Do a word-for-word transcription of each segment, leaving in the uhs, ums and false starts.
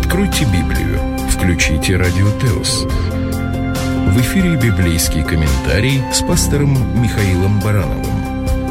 Откройте Библию, включите Радио Теос. В эфире библейский комментарий с пастором Михаилом Барановым.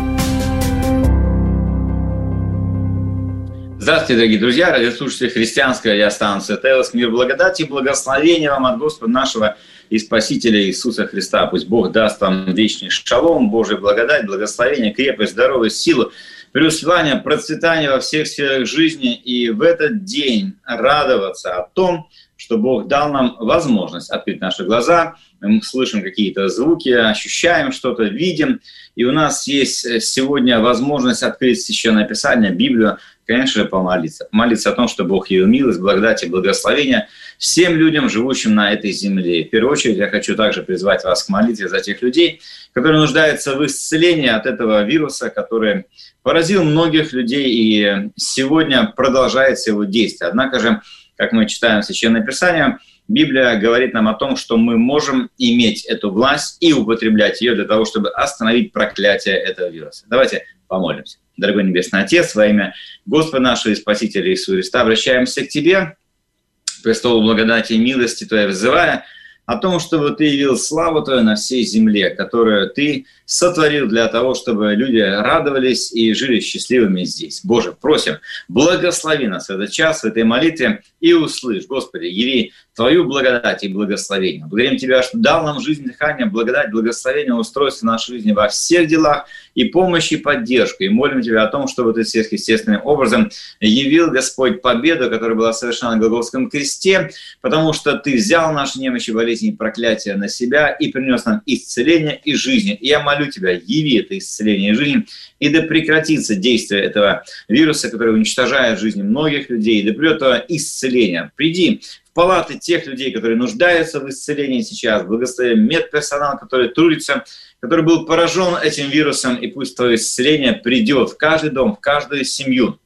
Здравствуйте, дорогие друзья, радиослушатели христианской радиостанции Теос. Мир, благодать и благословения вам от Господа нашего и Спасителя Иисуса Христа. Пусть Бог даст вам вечный шалом, Божия благодать, благословение, крепость, здоровье, силу, преуспевание, процветание во всех сферах жизни. И в этот день радоваться о том, что Бог дал нам возможность открыть наши глаза. Мы слышим какие-то звуки, ощущаем что-то, видим. И у нас есть сегодня возможность открыть Священное Писание, Библию, конечно же, помолиться. Молиться о том, что Бог явил милость, благодать и благословение всем людям, живущим на этой земле. В первую очередь я хочу также призвать вас к молитве за тех людей, которые нуждаются в исцелении от этого вируса, который поразил многих людей и сегодня продолжается его действие. Однако же, как мы читаем Священное Писание, Библия говорит нам о том, что мы можем иметь эту власть и употреблять ее для того, чтобы остановить проклятие этого вируса. Давайте помолимся. Дорогой Небесный Отец, во имя Господа нашего и Спасителя Иисуса Христа обращаемся к Тебе, престолу благодати и милости Твоей взывая о том, чтобы Ты явил славу Твою на всей земле, которую Ты сотворил для того, чтобы люди радовались и жили счастливыми здесь. Боже, просим, благослови нас в этот час, в этой молитве, и услышь, Господи, яви Твою благодать и благословение. Благодарим Тебя, что дал нам жизнь, дыхание, благодать, благословение, устройство нашей жизни во всех делах, и помощь, и поддержку. И молим Тебя о том, чтобы Ты сверхъестественным образом явил, Господь, победу, которая была совершена на Голгофском кресте, потому что Ты взял наши немощи, болезни и проклятия на себя и принес нам исцеление и жизнь. И я молю Тебя, яви это исцеление и жизнь, и да прекратится действие этого вируса, который уничтожает жизни многих людей, и да придет это исцеление. Приди в палаты тех людей, которые нуждаются в исцелении сейчас, благослови медперсонал, который трудится, который был поражен этим вирусом, и пусть Твое исцеление придет в каждый дом, в каждую семью.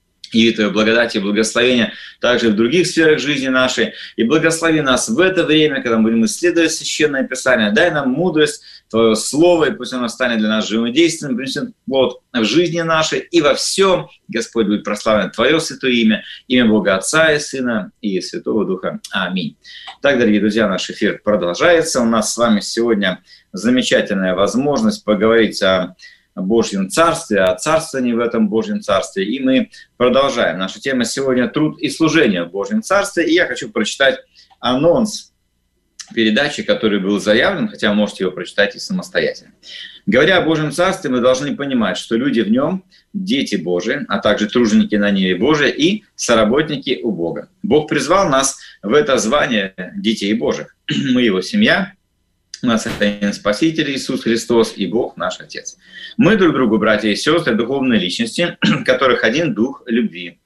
И Твою благодать и благословение также в других сферах жизни нашей. И благослови нас в это время, когда мы будем исследовать Священное Писание. Дай нам мудрость, Твое Слово, и пусть оно станет для нас живым действием, принесет плод в жизни нашей. И во всем, Господь, будет прославлено Твое святое имя, имя Бога Отца и Сына и Святого Духа. Аминь. Так, дорогие друзья, наш эфир продолжается. У нас с вами сегодня замечательная возможность поговорить о Божьем Царстве, о царствовании в этом Божьем Царстве. И мы продолжаем. Наша тема сегодня — труд и служение в Божьем Царстве. И я хочу прочитать анонс передачи, который был заявлен, хотя вы можете его прочитать и самостоятельно. Говоря о Божьем Царстве, мы должны понимать, что люди в нем — дети Божии, а также труженики на ниве Божией и соработники у Бога. Бог призвал нас в это звание детей Божьих. Мы его семья. У нас один Спаситель Иисус Христос и Бог наш Отец. Мы друг другу, братья и сестры, духовные личности, в которых один Дух любви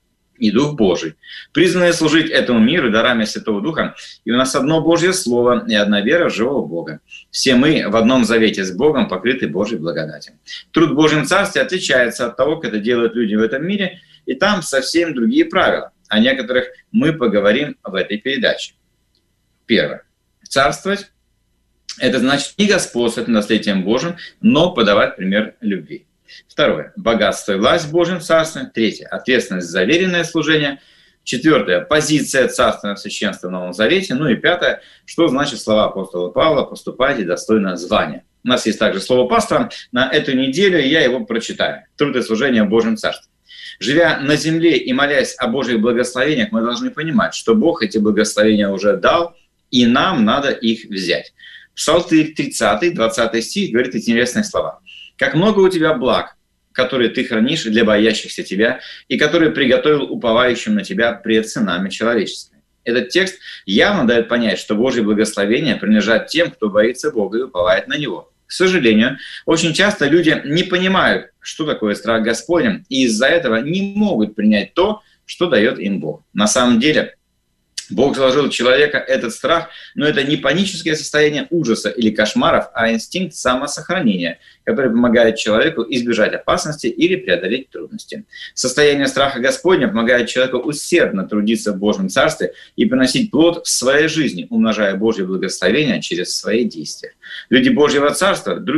и Дух Божий, призванные служить этому миру дарами Святого Духа, и у нас одно Божье Слово и одна вера в живого Бога. Все мы в одном завете с Богом покрыты Божьей благодатью. Труд в Божьем Царстве отличается от того, как это делают люди в этом мире, и там совсем другие правила. О некоторых мы поговорим в этой передаче. Первое. Царствовать — это значит не господствовать над наследием Божьим, но подавать пример любви. Второе. Богатство и власть в Божьем Царстве. Третье. Ответственность за веренное служение. Четвертое. Позиция царственного священства в Новом Завете. Ну и пятое. Что значит слова апостола Павла: «Поступайте достойно звания». У нас есть также слово пастора на эту неделю, и я его прочитаю. Труд и служение в Божьем Царстве. Живя на земле и молясь о Божьих благословениях, мы должны понимать, что Бог эти благословения уже дал, и нам надо их взять. Псалтырь тридцатый, двадцатый стих говорит эти интересные слова. «Как много у тебя благ, которые ты хранишь для боящихся тебя, и которые приготовил уповающим на тебя пред сынами человеческими». Этот текст явно дает понять, что Божьи благословения принадлежат тем, кто боится Бога и уповает на Него. К сожалению, очень часто люди не понимают, что такое страх Господень, и из-за этого не могут принять то, что дает им Бог. На самом деле, Бог заложил в человека этот страх, но это не паническое состояние ужаса или кошмаров, а инстинкт самосохранения, который помогает человеку избежать опасности или преодолеть трудности. Состояние страха Господня помогает человеку усердно трудиться в Божьем Царстве и приносить плод в своей жизни, умножая Божье благословение через свои действия. Люди Божьего Царства другие.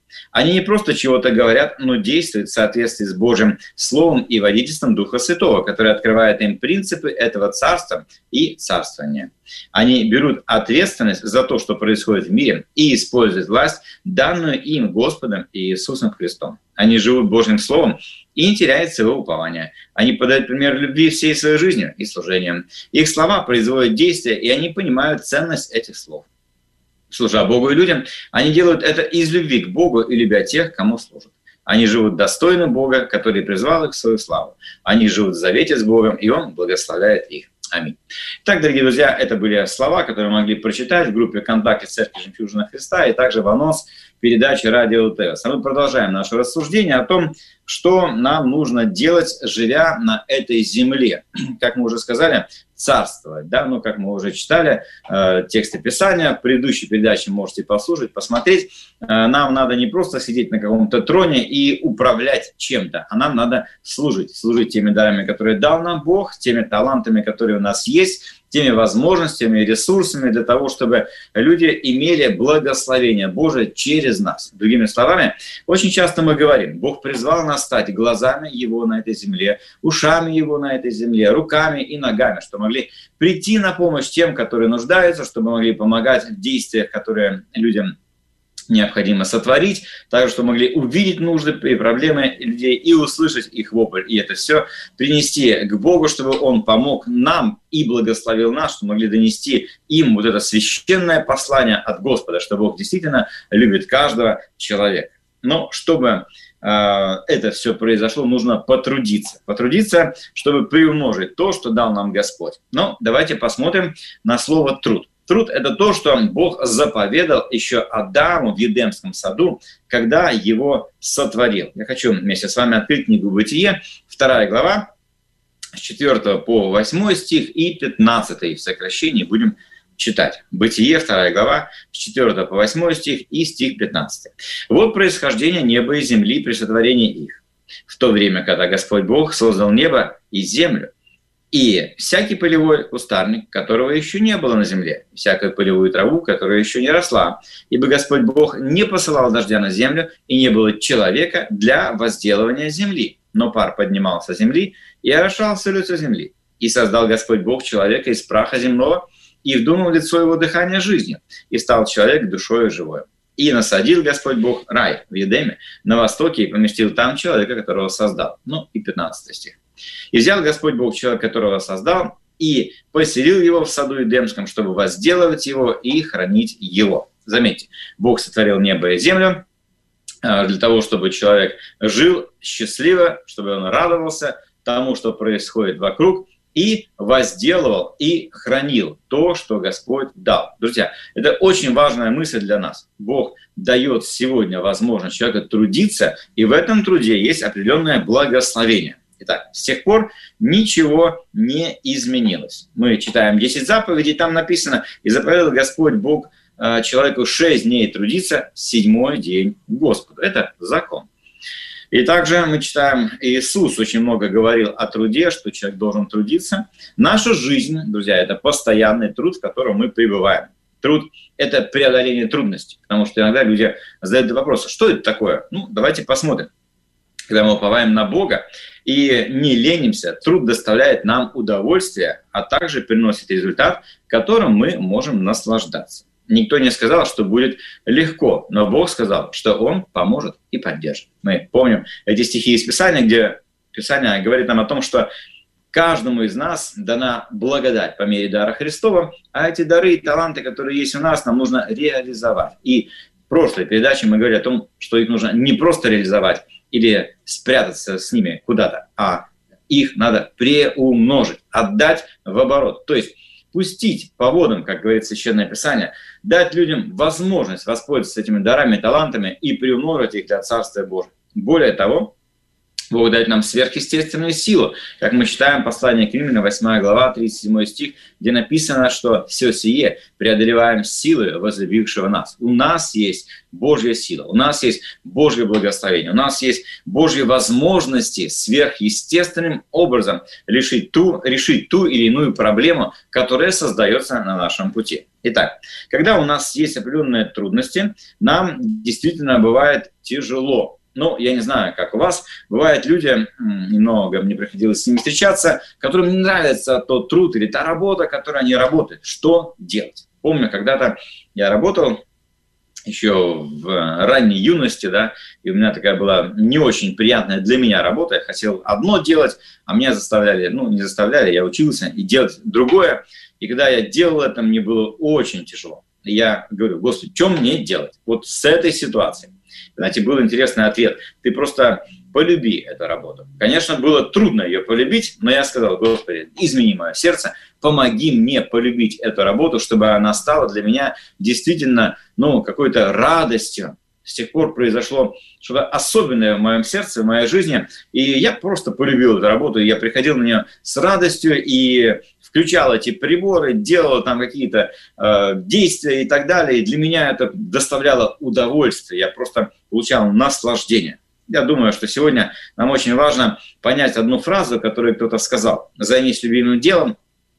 Они не просто чего-то говорят, но действуют в соответствии с Божьим Словом и водительством Духа Святого, который открывает им принципы этого царства и царствования. Они берут ответственность за то, что происходит в мире, и используют власть, данную им Господом и Иисусом Христом. Они живут Божьим Словом и не теряют своего упования. Они подают пример любви всей своей жизнью и служением. Их слова производят действия, и они понимают ценность этих слов. Служа Богу и людям, они делают это из любви к Богу и любя тех, кому служат. Они живут достойно Бога, который призвал их в свою славу. Они живут в завете с Богом, и Он благословляет их. Аминь. Итак, дорогие друзья, это были слова, которые мы могли прочитать в группе «Контакты Церкви Жемчужина Христа» и также в анонс передачи «Радио ТЭОС». А мы продолжаем наше рассуждение о том, что нам нужно делать, живя на этой земле. Как мы уже сказали, царствовать. Да? Ну, как мы уже читали э, тексты Писания, в предыдущей передаче можете послушать, посмотреть. Э, нам надо не просто сидеть на каком-то троне и управлять чем-то, а нам надо служить. Служить теми дарами, которые дал нам Бог, теми талантами, которые у нас есть, теми возможностями и ресурсами для того, чтобы люди имели благословение Божие через нас. Другими словами, очень часто мы говорим, Бог призвал нас стать глазами Его на этой земле, ушами Его на этой земле, руками и ногами, чтобы могли прийти на помощь тем, которые нуждаются, чтобы могли помогать в действиях, которые людям необходимо сотворить, также, чтобы могли увидеть нужды и проблемы людей и услышать их вопль. И это все принести к Богу, чтобы Он помог нам и благословил нас, чтобы могли донести им вот это священное послание от Господа, что Бог действительно любит каждого человека. Но чтобы э, это все произошло, нужно потрудиться. Потрудиться, чтобы приумножить то, что дал нам Господь. Но давайте посмотрим на слово «труд». Труд – это то, что Бог заповедал еще Адаму в Едемском саду, когда его сотворил. Я хочу вместе с вами открыть книгу «Бытие», вторая глава, с четвёртого по восьмой стих и пятнадцатый в сокращении будем читать. «Бытие», вторая глава, с четвёртого по восьмой стих и стих пятнадцатый. «Вот происхождение неба и земли при сотворении их. В то время, когда Господь Бог создал небо и землю, и всякий полевой кустарник, которого еще не было на земле, всякую полевую траву, которая еще не росла, ибо Господь Бог не посылал дождя на землю, и не было человека для возделывания земли. Но пар поднимался с земли и орошал все лицо земли. И создал Господь Бог человека из праха земного, и вдунул в лицо его дыхание жизни, и стал человек душою живой. И насадил Господь Бог рай в Едеме на востоке, и поместил там человека, которого создал». Ну и пятнадцатый стих. «И взял Господь Бог человека, которого создал, и поселил его в саду Эдемском, чтобы возделывать его и хранить его». Заметьте, Бог сотворил небо и землю для того, чтобы человек жил счастливо, чтобы он радовался тому, что происходит вокруг, и возделывал и хранил то, что Господь дал. Друзья, это очень важная мысль для нас. Бог дает сегодня возможность человеку трудиться, и в этом труде есть определенное благословение. Итак, с тех пор ничего не изменилось. Мы читаем десять заповедей, там написано: «И заповедал Господь Бог человеку шесть дней трудиться, седьмой день Господу». Это закон. И также мы читаем, Иисус очень много говорил о труде, что человек должен трудиться. Наша жизнь, друзья, это постоянный труд, в котором мы пребываем. Труд – это преодоление трудностей, потому что иногда люди задают вопрос: что это такое? Ну, давайте посмотрим. Когда мы уповаем на Бога и не ленимся, труд доставляет нам удовольствие, а также приносит результат, которым мы можем наслаждаться. Никто не сказал, что будет легко, но Бог сказал, что Он поможет и поддержит. Мы помним эти стихи из Писания, где Писание говорит нам о том, что каждому из нас дана благодать по мере дара Христова, а эти дары и таланты, которые есть у нас, нам нужно реализовать. И в прошлой передаче мы говорили о том, что их нужно не просто реализовать или спрятаться с ними куда-то, а их надо преумножить, отдать в оборот. То есть пустить по водам, как говорит Священное Писание, дать людям возможность воспользоваться этими дарами, талантами и приумножить их для Царствия Божьего. Более того, Бог дает нам сверхъестественную силу. Как мы читаем послание к Римлянам, восьмая глава, тридцать седьмой стих, где написано, что все сие преодолеваем силы возлюбившего нас. У нас есть Божья сила, у нас есть Божье благословение, у нас есть Божьи возможности сверхъестественным образом решить ту, решить ту или иную проблему, которая создается на нашем пути. Итак, когда у нас есть определенные трудности, нам действительно бывает тяжело. Ну, я не знаю, как у вас, бывают люди, немного мне приходилось с ними встречаться, которым не нравится тот труд или та работа, которой они работают. Что делать? Помню, когда-то я работал еще в ранней юности, да, и у меня такая была не очень приятная для меня работа. Я хотел одно делать, а меня заставляли, ну, не заставляли, я учился, и делать другое. И когда я делал это, мне было очень тяжело. И я говорю: Господи, что мне делать вот с этой ситуацией? Знаете, был интересный ответ. Ты просто полюби эту работу. Конечно, было трудно ее полюбить, но я сказал: Господи, измени мое сердце, помоги мне полюбить эту работу, чтобы она стала для меня действительно, ну, какой-то радостью. С тех пор произошло что-то особенное в моем сердце, в моей жизни, и я просто полюбил эту работу, я приходил на нее с радостью и включал эти приборы, делал там какие-то э, действия и так далее, и для меня это доставляло удовольствие, я просто получал наслаждение. Я думаю, что сегодня нам очень важно понять одну фразу, которую кто-то сказал: «Займись любимым делом,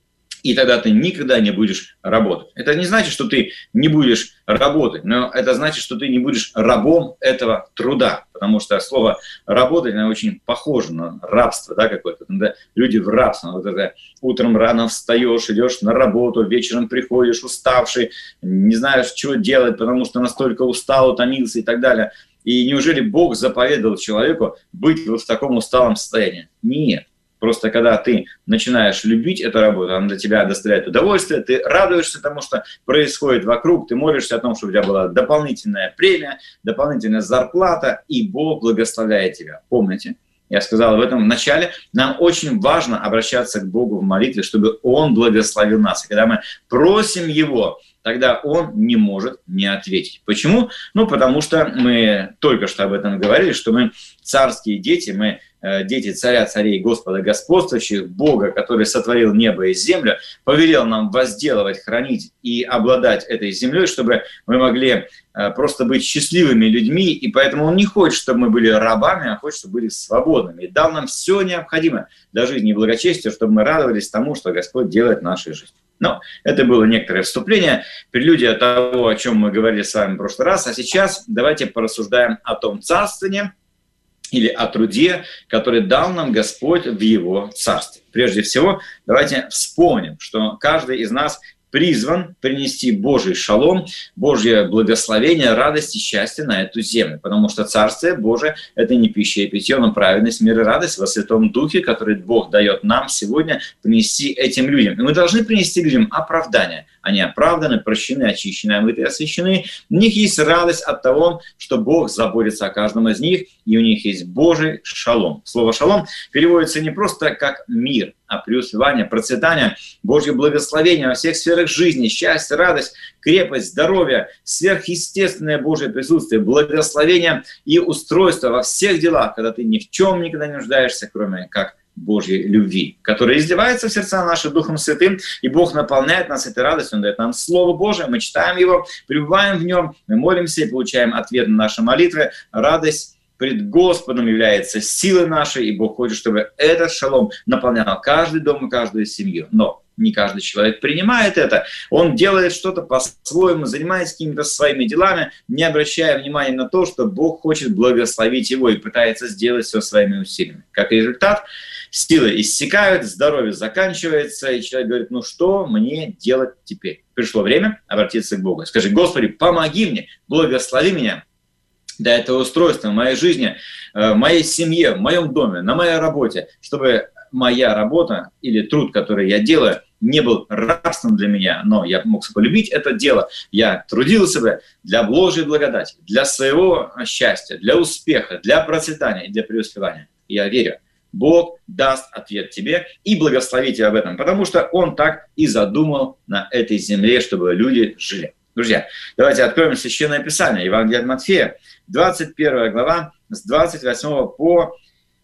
и тогда ты никогда не будешь работать». Это не значит, что ты не будешь работать, но это значит, что ты не будешь рабом этого труда, потому что слово «работать» оно очень похоже на рабство, да, какое-то. Когда люди в рабство, вот это утром рано встаешь, идешь на работу, вечером приходишь уставший, не знаешь, что делать, потому что настолько устал, утомился и так далее. И неужели Бог заповедовал человеку быть вот в таком усталом состоянии? Нет. Просто когда ты начинаешь любить эту работу, она для тебя доставляет удовольствие, ты радуешься тому, что происходит вокруг, ты молишься о том, чтобы у тебя была дополнительная премия, дополнительная зарплата, и Бог благословляет тебя. Помните, я сказал об этом в начале, нам очень важно обращаться к Богу в молитве, чтобы Он благословил нас. И когда мы просим Его, тогда Он не может не ответить. Почему? Ну, потому что мы только что об этом говорили, что мы царские дети, мы дети царя царей, Господа господствующих, Бога, который сотворил небо и землю, повелел нам возделывать, хранить и обладать этой землей, чтобы мы могли просто быть счастливыми людьми, и поэтому Он не хочет, чтобы мы были рабами, а хочет, чтобы были свободными. И дал нам все необходимое для жизни и благочестия, чтобы мы радовались тому, что Господь делает в нашей жизни. Но это было некоторое вступление, прелюдия того, о чем мы говорили с вами в прошлый раз, а сейчас давайте порассуждаем о том царствовании, или о труде, который дал нам Господь в Его Царстве. Прежде всего, давайте вспомним, что каждый из нас призван принести Божий шалом, Божье благословение, радость и счастье на эту землю. Потому что Царствие Божие – это не пища и питье, но праведность, мир и радость во Святом Духе, который Бог дает нам сегодня принести этим людям. И мы должны принести людям оправдание. Они оправданы, прощены, очищены, омыты и освящены. У них есть радость от того, что Бог заботится о каждом из них, и у них есть Божий шалом. Слово «шалом» переводится не просто как «мир», а преуспевание, процветание, Божье благословение во всех сферах жизни, счастье, радость, крепость, здоровье, сверхъестественное Божье присутствие, благословение и устройство во всех делах, когда ты ни в чем никогда не нуждаешься, кроме как Божьей любви, которая изливается в сердца наши Духом Святым, и Бог наполняет нас этой радостью, Он дает нам Слово Божие, мы читаем Его, пребываем в Нем, мы молимся и получаем ответ на наши молитвы. Радость пред Господом является силой нашей, и Бог хочет, чтобы этот шалом наполнял каждый дом и каждую семью. Но не каждый человек принимает это. Он делает что-то по-своему, занимается какими-то своими делами, не обращая внимания на то, что Бог хочет благословить его и пытается сделать все своими усилиями. Как результат, силы иссякают, здоровье заканчивается, и человек говорит: ну что мне делать теперь? Пришло время обратиться к Богу. Скажи: Господи, помоги мне, благослови меня для этого устройства в моей жизни, в моей семье, в моем доме, на моей работе, чтобы моя работа или труд, который я делаю, не был рабством для меня, но я мог полюбить это дело. Я трудился бы для Божьей благодати, для своего счастья, для успеха, для процветания и для преуспевания. Я верю, Бог даст ответ тебе и благословит тебя в этом, потому что Он так и задумал на этой земле, чтобы люди жили. Друзья, давайте откроем Священное Писание, Евангелие от Матфея, двадцать первая глава, с двадцать восьмого по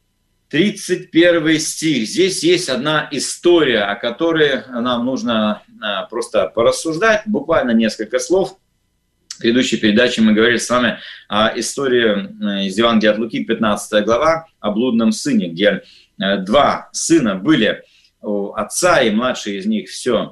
тридцать первый стих. Здесь есть одна история, о которой нам нужно просто порассуждать. Буквально несколько слов. В предыдущей передаче мы говорили с вами о истории из Евангелия от Луки, пятнадцатая глава, о блудном сыне, где два сына были у отца, и младший из них все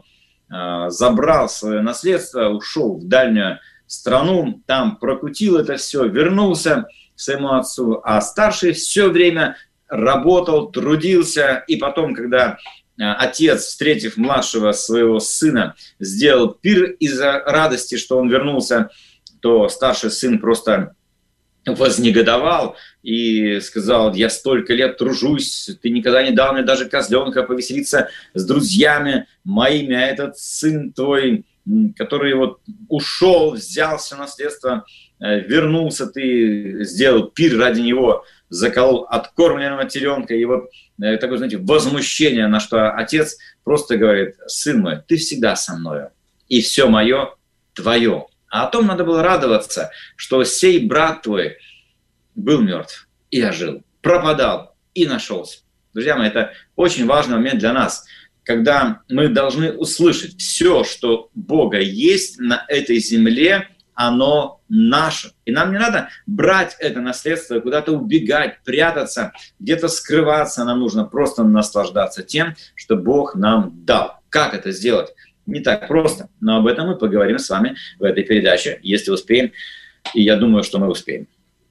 забрал свое наследство, ушел в дальнюю страну, там прокутил это все, вернулся к своему отцу, а старший все время работал, трудился, и потом, когда отец, встретив младшего своего сына, сделал пир из-за радости, что он вернулся, то старший сын просто вознегодовал и сказал: я столько лет тружусь, ты никогда не дал мне даже козленка повеселиться с друзьями моими, а этот сын твой, который вот ушел, взял все наследство, вернулся, ты сделал пир ради него, заколол откормленного теленка, и вот такое, знаете, возмущение, на что отец просто говорит: сын мой, ты всегда со мною, и все мое твое. А о том надо было радоваться, что сей брат твой был мертв и ожил, пропадал и нашелся. Друзья мои, это очень важный момент для нас, когда мы должны услышать: все, что Бога есть на этой земле, оно наше. И нам не надо брать это наследство, куда-то убегать, прятаться, где-то скрываться. Нам нужно просто наслаждаться тем, что Бог нам дал. Как это сделать? Не так просто, но об этом мы поговорим с вами в этой передаче, если успеем, и я думаю, что мы успеем.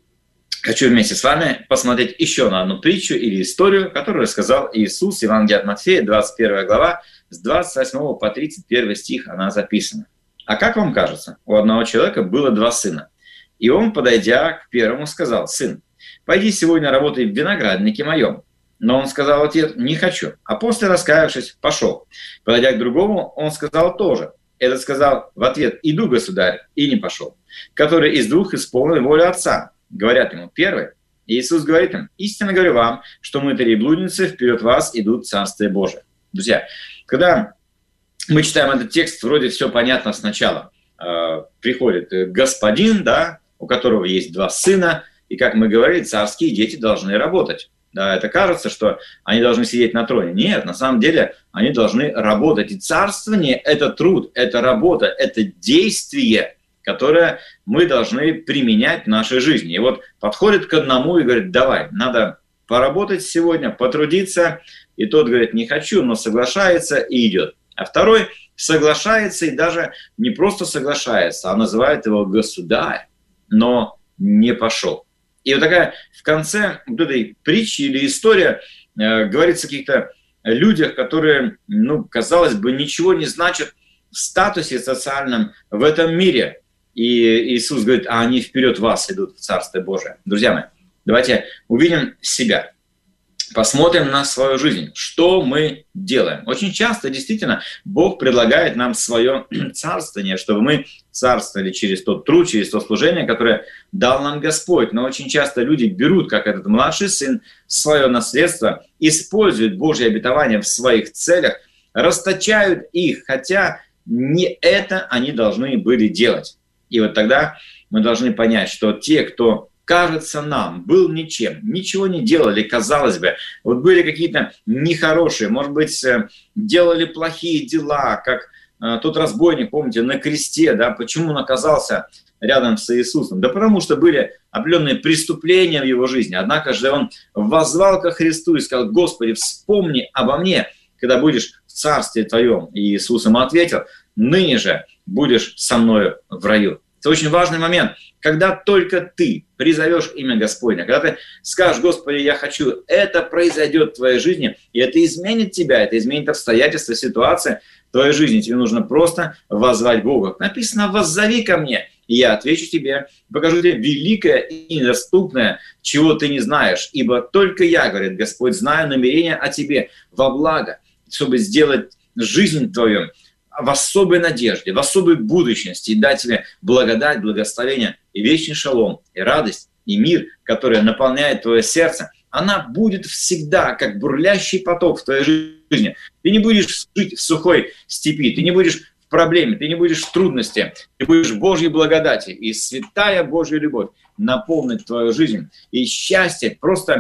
Хочу вместе с вами посмотреть еще на одну притчу или историю, которую рассказал Иисус, Евангелие от Матфея, двадцать первая глава, с двадцать восьмого по тридцать первый стих она записана. «А как вам кажется, у одного человека было два сына, и он, подойдя к первому, сказал: сын, пойди сегодня работай в винограднике моем. Но он сказал в ответ: не хочу. А после, раскаявшись, пошел. Подойдя к другому, он сказал тоже. Этот сказал в ответ: иду, государь, и не пошел. Который из двух исполнил волю отца. Говорят ему: первый. И Иисус говорит им: истинно говорю вам, что мытари и блудницы вперед вас идут в Царствие Божие. Друзья, когда мы читаем этот текст, вроде все понятно сначала. Э, приходит господин, да, у которого есть два сына, и, как мы говорили, царские дети должны работать. Да, это кажется, что они должны сидеть на троне. Нет, на самом деле они должны работать. И царствование – это труд, это работа, это действие, которое мы должны применять в нашей жизни. И вот подходит к одному и говорит: давай, надо поработать сегодня, потрудиться. И тот говорит: не хочу, но соглашается и идет. А второй соглашается и даже не просто соглашается, а называет его государь, но не пошел. И вот такая в конце вот этой притчи или история э, говорится о каких-то людях, которые, ну, казалось бы, ничего не значат в статусе социальном в этом мире. И Иисус говорит: а они вперед вас идут в Царствие Божие. Друзья мои, давайте увидим себя. Посмотрим на свою жизнь, что мы делаем. Очень часто, действительно, Бог предлагает нам свое царствование, чтобы мы царствовали через тот труд, через то служение, которое дал нам Господь. Но очень часто люди берут, как этот младший сын, свое наследство, используют Божье обетование в своих целях, расточают их, хотя не это они должны были делать. И вот тогда мы должны понять, что те, кто кажется нам, был ничем, ничего не делали, казалось бы, вот были какие-то нехорошие, может быть, делали плохие дела, как э, тот разбойник, помните, на кресте, да, почему он оказался рядом с Иисусом? Да потому что были определенные преступления в его жизни, однако же он воззвал ко Христу и сказал: Господи, вспомни обо мне, когда будешь в Царстве Твоем. И Иисус ему ответил: ныне же будешь со мною в раю. Это очень важный момент. Когда только ты призовешь имя Господня, когда ты скажешь: Господи, я хочу, это произойдет в твоей жизни, и это изменит тебя, это изменит обстоятельства, ситуации в твоей жизни. Тебе нужно просто воззвать Бога. Написано: воззови ко мне, и я отвечу тебе, покажу тебе великое и недоступное, чего ты не знаешь. Ибо только я, говорит Господь, знаю намерения о тебе во благо, чтобы сделать жизнь твою в особой надежде, в особой будущности, и дать тебе благодать, благословение, и вечный шалом, и радость, и мир, который наполняет твое сердце. Она будет всегда, как бурлящий поток в твоей жизни. Ты не будешь жить в сухой степи, ты не будешь в проблеме, ты не будешь в трудности, ты будешь в Божьей благодати, и святая Божья любовь наполнит твою жизнь, и счастье просто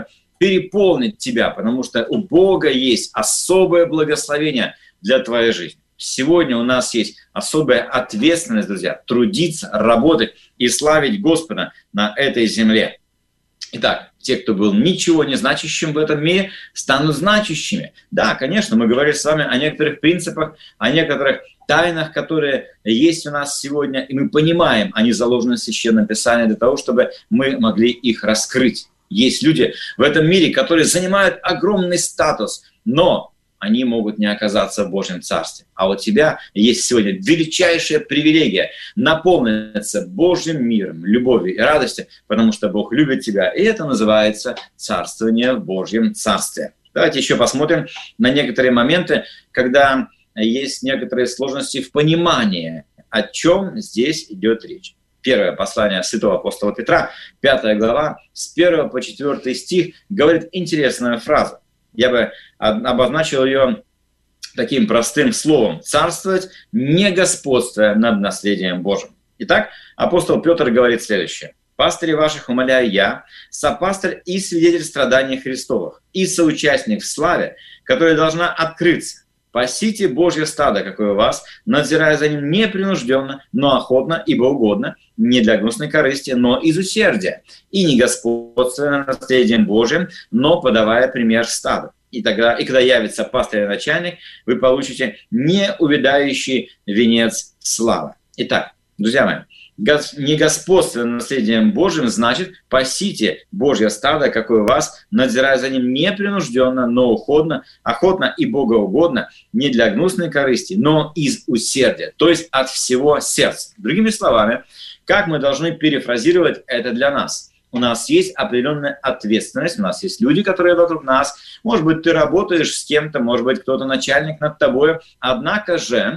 переполнит тебя, потому что у Бога есть особое благословение для твоей жизни. Сегодня у нас есть особая ответственность, друзья, трудиться, работать и славить Господа на этой земле. Итак, те, кто был ничего не значащим в этом мире, станут значащими. Да, конечно, мы говорили с вами о некоторых принципах, о некоторых тайнах, которые есть у нас сегодня, и мы понимаем, они заложены в Священном Писании для того, чтобы мы могли их раскрыть. Есть люди в этом мире, которые занимают огромный статус, но они могут не оказаться в Божьем Царстве. А у тебя есть сегодня величайшая привилегия наполниться Божьим миром, любовью и радостью, потому что Бог любит тебя. И это называется царствование в Божьем Царстве. Давайте еще посмотрим на некоторые моменты, когда есть некоторые сложности в понимании, о чем здесь идет речь. Первое послание святого апостола Петра, пятая глава, с первого по четвёртый стих, говорит интересную фразу. Я бы обозначил ее таким простым словом: царствовать, не господствуя над наследием Божьим. Итак, апостол Петр говорит следующее. «Пастырей ваших умоляю я, сопастырь и свидетель страданий Христовых, и соучастник в славе, которая должна открыться. Пасите Божье стадо, какое у вас, надзирая за ним непринужденно, но охотно, ибо угодно, не для гнусной корысти, но из усердия, и не господствуя над наследием Божьим, но подавая пример стаду. И тогда, и когда явится пастырь и начальник, вы получите неувядающий венец славы». Итак, друзья мои, не господствуя над наследием Божьим, значит, пасите Божье стадо, какое у вас, надзирая за ним непринужденно, но уходно, охотно и богоугодно, не для гнусной корысти, но из усердия, то есть от всего сердца. Другими словами, как мы должны перефразировать это для нас? У нас есть определенная ответственность, у нас есть люди, которые вокруг нас. Может быть, ты работаешь с кем-то, может быть, кто-то начальник над тобой, однако же,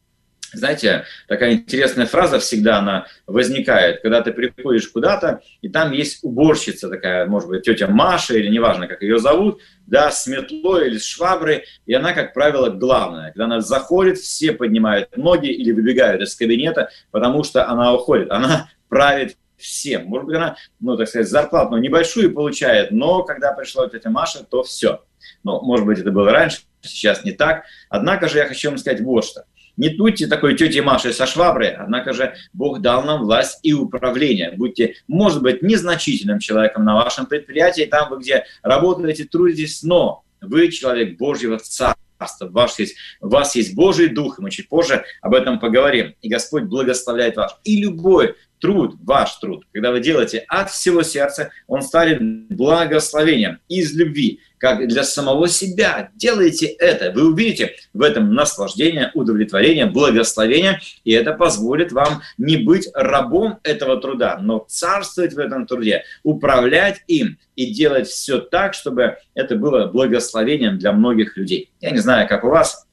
знаете, такая интересная фраза всегда она возникает, когда ты приходишь куда-то, и там есть уборщица такая, может быть, тетя Маша, или неважно, как ее зовут, да, с метлой или с шваброй, и она, как правило, главная. Когда она заходит, все поднимают ноги или выбегают из кабинета, потому что она уходит, она правит всем. Может быть, она, ну, так сказать, зарплату небольшую получает, но когда пришла тетя Маша, то все. Ну, может быть, это было раньше, сейчас не так. Однако же я хочу вам сказать вот что. Не будьте такой тетей Машей со шваброй, однако же Бог дал нам власть и управление. Будьте, может быть, незначительным человеком на вашем предприятии, там вы где работаете, трудитесь, но вы человек Божьего Царства. У вас есть, у вас есть Божий Дух, и мы чуть позже об этом поговорим. И Господь благословляет вас. И любой труд, ваш труд, когда вы делаете от всего сердца, он станет благословением из любви, как для самого себя. Делайте это, вы увидите в этом наслаждение, удовлетворение, благословение, и это позволит вам не быть рабом этого труда, но царствовать в этом труде, управлять им и делать все так, чтобы это было благословением для многих людей. Я не знаю, как у вас,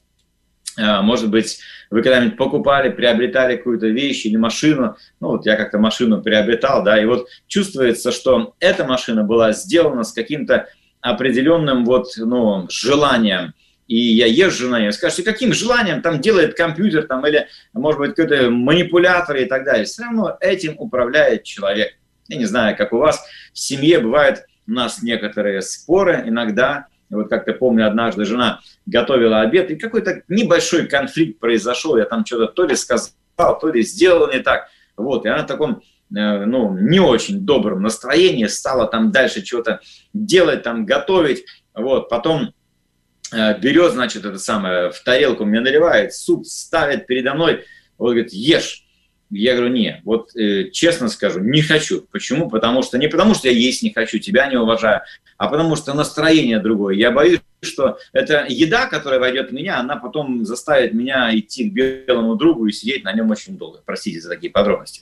может быть, вы когда-нибудь покупали, приобретали какую-то вещь или машину, ну вот я как-то машину приобретал, да, и вот чувствуется, что эта машина была сделана с каким-то определенным вот, ну, желанием, и я езжу на ней, скажете, каким желанием там делает компьютер, там, или, может быть, какой-то манипулятор и так далее, все равно этим управляет человек. Я не знаю, как у вас в семье бывают у нас некоторые споры иногда. Вот как-то помню, однажды жена готовила обед, и какой-то небольшой конфликт произошел. Я там что-то то ли сказал, то ли сделал не так. Вот, и она в таком, э, ну, не очень добром настроении стала там дальше что-то делать, там готовить. Вот, потом э, берет, значит, это самое, в тарелку мне наливает, суп ставит передо мной, вот, говорит, ешь. Я говорю, не, вот э, честно скажу, не хочу. Почему? Потому что, не потому что я есть не хочу, тебя не уважаю, а потому что настроение другое. Я боюсь, что эта еда, которая войдет в меня, она потом заставит меня идти к белому другу и сидеть на нем очень долго. Простите за такие подробности.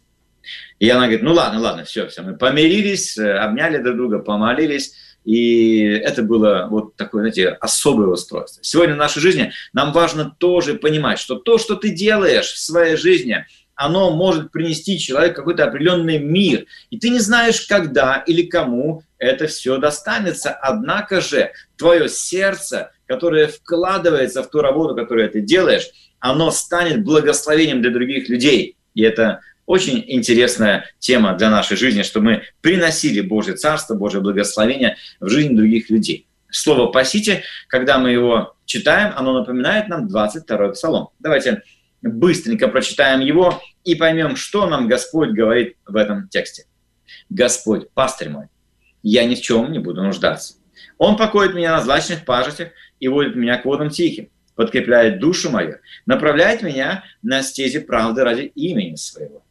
И она говорит, ну ладно, ладно, все, все. Мы помирились, обняли друг друга, помолились. И это было вот такое, знаете, особое устройство. Сегодня в нашей жизни нам важно тоже понимать, что то, что ты делаешь в своей жизни, оно может принести человеку какой-то определенный мир. И ты не знаешь, когда или кому это все достанется. Однако же твое сердце, которое вкладывается в ту работу, которую ты делаешь, оно станет благословением для других людей. И это Очень интересная тема для нашей жизни, чтобы мы приносили Божье Царство, Божье благословение в жизнь других людей. Слово «пасите», когда мы его читаем, оно напоминает нам двадцать второй Псалом. Давайте быстренько прочитаем его и поймем, что нам Господь говорит в этом тексте. «Господь, пастырь мой, я ни в чем не буду нуждаться. Он покоит меня на злачных пажитях и водит меня к водам тихим, подкрепляет душу мою, направляет меня на стези правды ради имени своего.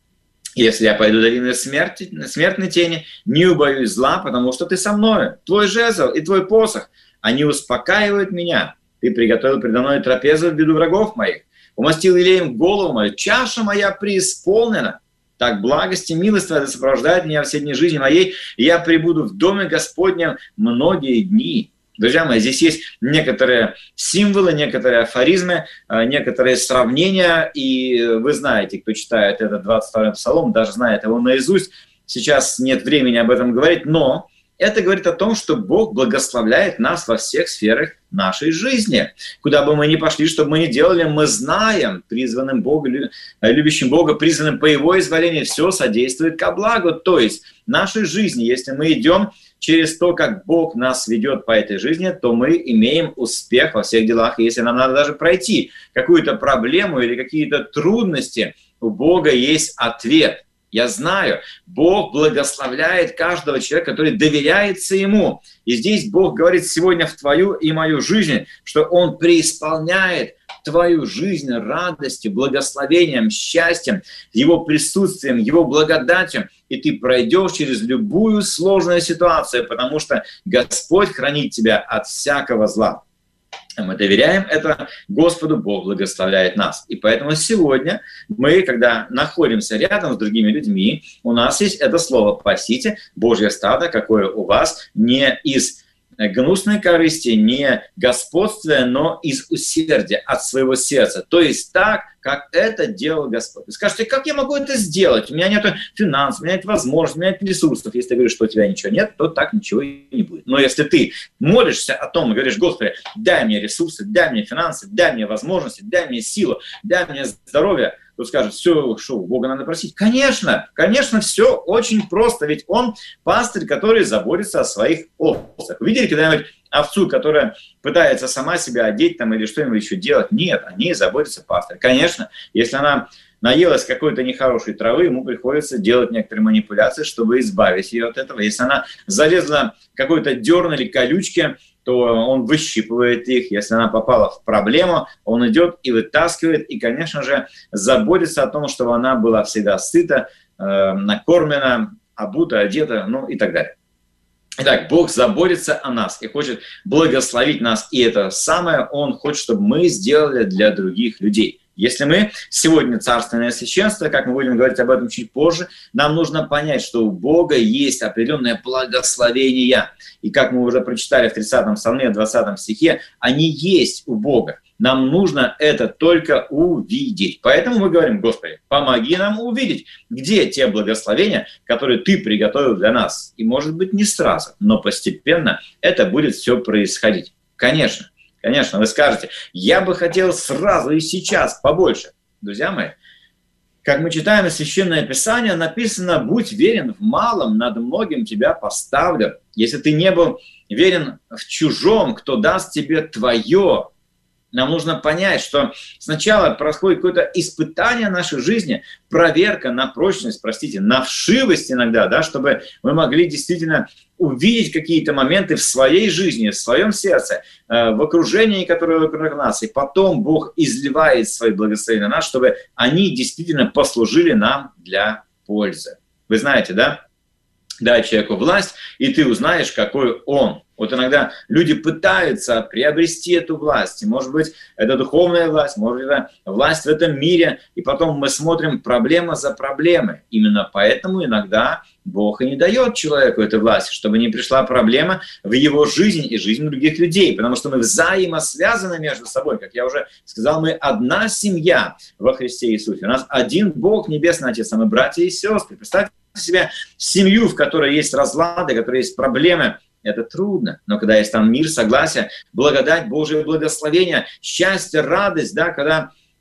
Если я пойду долиной смерти, смертной тени, не убоюсь зла, потому что ты со мною. Твой жезл и твой посох, они успокаивают меня. Ты приготовил предо мной трапезу в виду врагов моих, умастил елеем голову мою, чаша моя преисполнена. Так благость и милость твоя сопровождает меня все дни жизни моей, и я пребуду в доме Господнем многие дни». Друзья мои, здесь есть некоторые символы, некоторые афоризмы, некоторые сравнения, и вы знаете, кто читает этот двадцать второй Псалом, даже знает его наизусть. Сейчас нет времени об этом говорить, но это говорит о том, что Бог благословляет нас во всех сферах нашей жизни. Куда бы мы ни пошли, что бы мы ни делали, мы знаем, призванным Богу, любящим Бога, призванным по Его изволению, все содействует ко благу. То есть нашей жизни, если мы идем через то, как Бог нас ведет по этой жизни, то мы имеем успех во всех делах. И если нам надо даже пройти какую-то проблему или какие-то трудности, у Бога есть ответ. Я знаю, Бог благословляет каждого человека, который доверяется Ему. И здесь Бог говорит сегодня в твою и мою жизнь, что Он преисполняет твою жизнь радостью, благословением, счастьем, Его присутствием, Его благодатью, и ты пройдешь через любую сложную ситуацию, потому что Господь хранит тебя от всякого зла. Мы доверяем это Господу, Бог благословляет нас. И поэтому сегодня мы, когда находимся рядом с другими людьми, у нас есть это слово «пасите», Божье стадо, какое у вас, не из гнусной корысти, не господствуя, но из усердия, от своего сердца. То есть так, как это делал Господь. Вы скажете, как я могу это сделать? У меня нет финансов, у меня нет возможностей, у меня нет ресурсов. Если ты говоришь, что у тебя ничего нет, то так ничего и не будет. Но если ты молишься о том и говоришь, Господи, дай мне ресурсы, дай мне финансы, дай мне возможности, дай мне силу, дай мне здоровье, то скажет, все, что у Бога надо просить. Конечно, конечно, все очень просто, ведь Он пастырь, который заботится о своих овцах. Видели когда-нибудь овцу, которая пытается сама себя одеть там, или что-нибудь еще делать? Нет, о ней заботится пастырь. Конечно, если она наелась какой-то нехорошей травы, ему приходится делать некоторые манипуляции, чтобы избавить ее от этого. Если она залезла в какой-то дерн или колючки, то он выщипывает их. Если она попала в проблему, он идет и вытаскивает, и, конечно же, заботится о том, чтобы она была всегда сыта, э, накормлена, обута, одета, ну и так далее. Итак, Бог заботится о нас и хочет благословить нас, и это самое Он хочет, чтобы мы сделали для других людей. Если мы сегодня царственное священство, как мы будем говорить об этом чуть позже, нам нужно понять, что у Бога есть определенное благословение. И как мы уже прочитали в тридцатом псалме, двадцатом стихе, они есть у Бога. Нам нужно это только увидеть. Поэтому мы говорим, Господи, помоги нам увидеть, где те благословения, которые Ты приготовил для нас. И может быть не сразу, но постепенно это будет все происходить. Конечно. Конечно, вы скажете, я бы хотел сразу и сейчас побольше. Друзья мои, как мы читаем Священное Писание, написано, будь верен в малом, над многим тебя поставлю. Если ты не был верен в чужом, кто даст тебе твое. Нам нужно понять, что сначала происходит какое-то испытание нашей жизни, проверка на прочность, простите, на вшивость иногда, да, чтобы мы могли действительно увидеть какие-то моменты в своей жизни, в своем сердце, в окружении, которое вокруг нас. И потом Бог изливает свои благословения на нас, чтобы они действительно послужили нам для пользы. Вы знаете, да? Дай человеку власть, и ты узнаешь, какой он. Вот иногда люди пытаются приобрести эту власть. И, может быть, это духовная власть, может, это власть в этом мире. И потом мы смотрим проблема за проблемой. Именно поэтому иногда Бог и не дает человеку эту власть, чтобы не пришла проблема в его жизнь и жизнь других людей. Потому что мы взаимосвязаны между собой. Как я уже сказал, мы одна семья во Христе Иисусе. У нас один Бог, Небесный Отец, а мы братья и сестры. Представьте себе семью, в которой есть разлады, в которой есть проблемы. Это трудно, но когда есть там мир, согласие, благодать, Божие благословение, счастье, радость, да, когда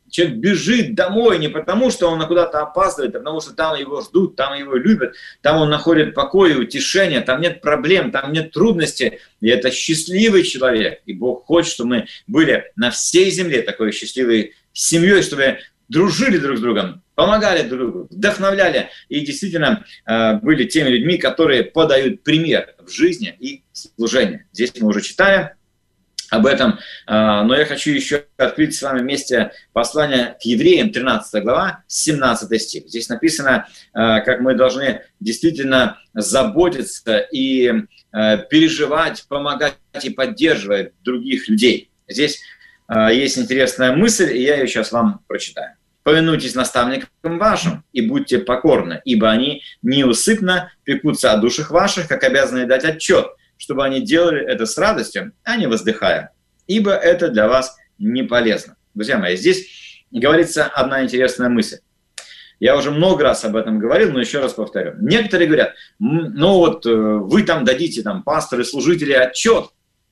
человек бежит домой не потому, что он куда-то опаздывает, а потому что там его ждут, там его любят, там он находит покой и утешение, там нет проблем, там нет трудностей. И это счастливый человек. И Бог хочет, чтобы мы были на всей земле такой счастливой семьей, чтобы дружили друг с другом, помогали друг другу, вдохновляли и действительно были теми людьми, которые подают пример в жизни и служении. Здесь мы уже читали об этом, но я хочу еще открыть с вами вместе послание к евреям, тринадцатая глава, семнадцатый стих. Здесь написано, как мы должны действительно заботиться и переживать, помогать и поддерживать других людей. Здесь есть интересная мысль, и я ее сейчас вам прочитаю. «Повинуйтесь наставникам вашим и будьте покорны, ибо они неусыпно пекутся о душах ваших, как обязаны дать отчет, чтобы они делали это с радостью, а не воздыхая, ибо это для вас не полезно». Друзья мои, здесь говорится одна интересная мысль. Я уже много раз об этом говорил, но еще раз повторю. Некоторые говорят, ну вот вы там дадите, там, пасторы, служители, отчет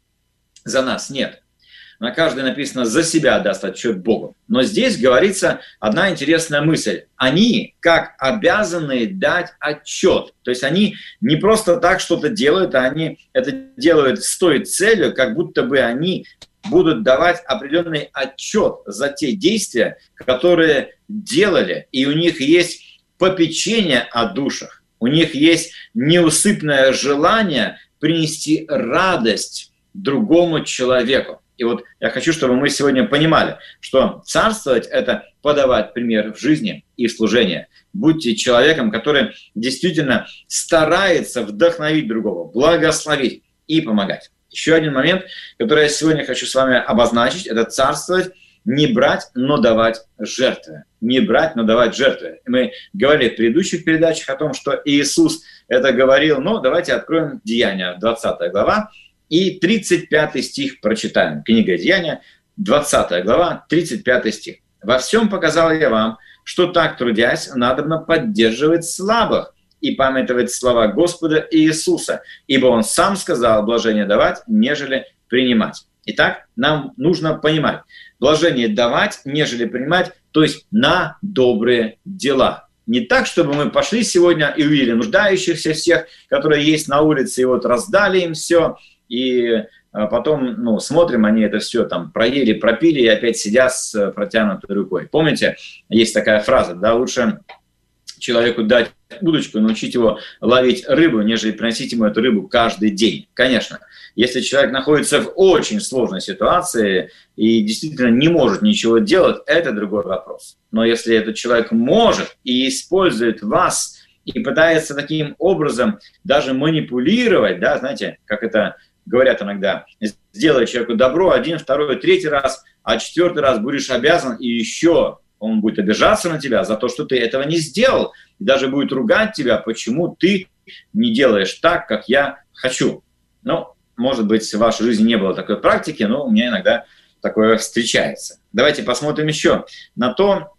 за нас. Нет. На каждый написано «за себя даст отчет Богу». Но здесь говорится одна интересная мысль. Они как обязаны дать отчет. То есть они не просто так что-то делают, а они это делают с той целью, как будто бы они будут давать определенный отчет за те действия, которые делали. И у них есть попечение о душах. У них есть неусыпное желание принести радость другому человеку. И вот я хочу, чтобы мы сегодня понимали, что царствовать – это подавать пример в жизни и в служении. Будьте человеком, который действительно старается вдохновить другого, благословить и помогать. Еще один момент, который я сегодня хочу с вами обозначить – это царствовать, не брать, но давать жертвы. Не брать, но давать жертвы. Мы говорили в предыдущих передачах о том, что Иисус это говорил. Ну, давайте откроем Деяния, двадцатая глава. И тридцать пятый стих прочитаем. Книга Деяния, двадцатая глава, тридцать пятый стих. «Во всем показал я вам, что так, трудясь, надобно поддерживать слабых и памятовать слова Господа Иисуса, ибо Он сам сказал блажение давать, нежели принимать». Итак, нам нужно понимать, блажение давать, нежели принимать, то есть на добрые дела. Не так, чтобы мы пошли сегодня и увидели нуждающихся всех, которые есть на улице, и вот раздали им все, и потом, ну, смотрим, они это все там проели, пропили, и опять сидят с протянутой рукой. Помните, есть такая фраза, да, лучше человеку дать удочку и научить его ловить рыбу, нежели приносить ему эту рыбу каждый день. Конечно, если человек находится в очень сложной ситуации и действительно не может ничего делать, это другой вопрос. Но если этот человек может и использует вас, и пытается таким образом даже манипулировать, да, знаете, как это говорят иногда, сделай человеку добро один, второй, третий раз, а четвертый раз будешь обязан, и еще он будет обижаться на тебя за то, что ты этого не сделал, и даже будет ругать тебя, почему ты не делаешь так, как я хочу. Ну, может быть, в вашей жизни не было такой практики, но у меня иногда такое встречается. Давайте посмотрим еще на то,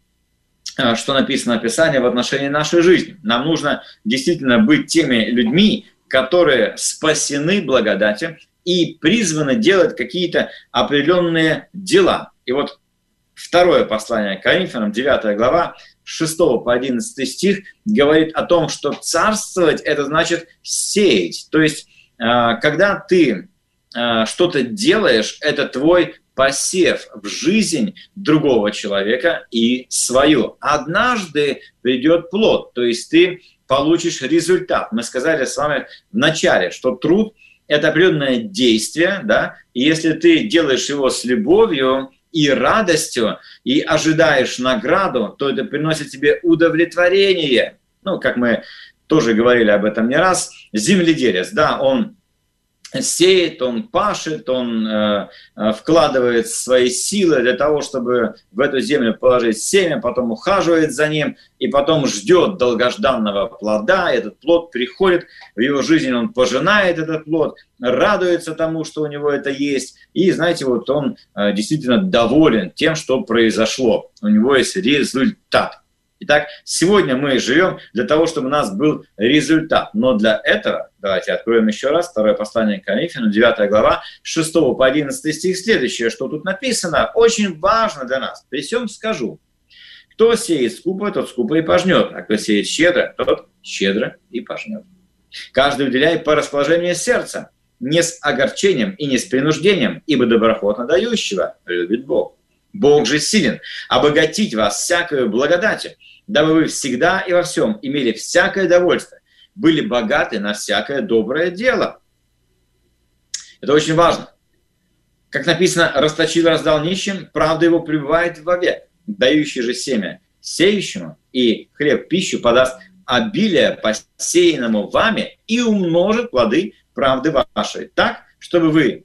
что написано в Писании в отношении нашей жизни. Нам нужно действительно быть теми людьми, которые спасены благодатью и призваны делать какие-то определенные дела. И вот второе послание к Коринфянам, девятая глава, с шестого по одиннадцатый стих, говорит о том, что царствовать – это значит сеять. То есть, когда ты что-то делаешь, это твой посев в жизнь другого человека и свою. Однажды придет плод, то есть ты получишь результат. Мы сказали с вами в начале, что труд – это определенное действие, да, и если ты делаешь его с любовью и радостью, и ожидаешь награду, то это приносит тебе удовлетворение. Ну, как мы тоже говорили об этом не раз, земледелец, да, он сеет, он пашет, он э, вкладывает свои силы для того, чтобы в эту землю положить семя, потом ухаживает за ним, и потом ждет долгожданного плода, и этот плод приходит в его жизнь, он пожинает этот плод, радуется тому, что у него это есть, и, знаете, вот он э, действительно доволен тем, что произошло, у него есть результат. Итак, сегодня мы живем для того, чтобы у нас был результат. Но для этого, давайте откроем еще раз, второе послание к Коринфянам, девятая глава, с шестого по одиннадцатый стих, следующее, что тут написано, очень важно для нас. При всем скажу, кто сеет скупо, тот скупо и пожнет, а кто сеет щедро, тот щедро и пожнет. Каждый уделяет по расположению сердца, не с огорчением и не с принуждением, ибо доброхотно дающего любит Бог. Бог же силен обогатить вас всякою благодатью, дабы вы всегда и во всем имели всякое довольство, были богаты на всякое доброе дело. Это очень важно. Как написано, расточил, раздал нищим, правда его пребывает вовек. Дающий же семя сеющему и хлеб пищу подаст обилие посеянному вами и умножит плоды правды вашей, так, чтобы вы